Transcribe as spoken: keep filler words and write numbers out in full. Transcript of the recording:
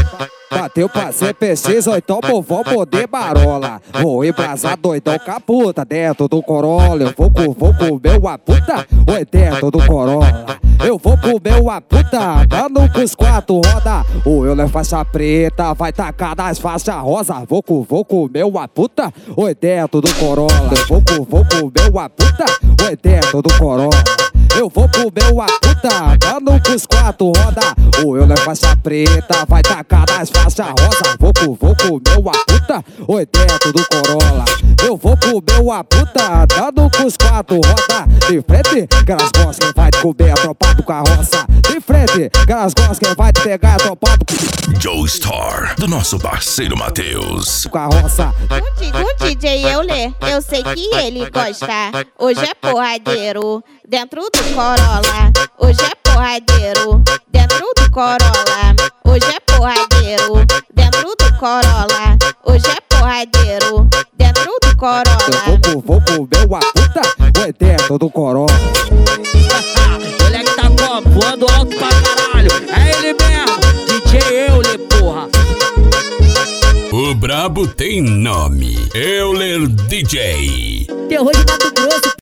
Bateu pra ser preciso, então vou poder barola. Vou embrasar doidão com a puta dentro do Corolla. Eu vou, vou comer uma puta, oi, dentro do Corolla. Eu vou comer uma puta, dando com os quatro roda. O eu é faixa preta, vai tacar nas faixas rosa. Vou, vou comer uma puta, oi, dentro do Corolla. Eu vou, vou comer uma puta, oi, dentro do Corolla. Eu vou comer uma puta, dando com os quatro roda. O eu é faixa preta, vai tacar nas faixas rosa. Vou, vou comer uma puta, oi, dentro do Corolla. Eu vou comer uma puta, dando com os quatro roda. De frente, que elas gostam, quem vai te comer atropado com a roça. De frente, que elas gostam, quem vai te pegar atropado Joestar, do nosso parceiro Matheus. com a roça. O D J Euler, eu sei que ele gosta. Hoje é porradeiro, dentro do Corolla. Hoje é porradeiro, dentro do Corolla. Hoje é porradeiro, dentro do Corolla. Hoje é porradeiro, dentro do Corolla. Eu vou, vou comer uma puta, oi, dentro do Corolla. Moleque tá como? Voando alto pra caralho. É ele mesmo, D J Euler, porra. O brabo tem nome, Euler D J. Terror de Mato Grosso.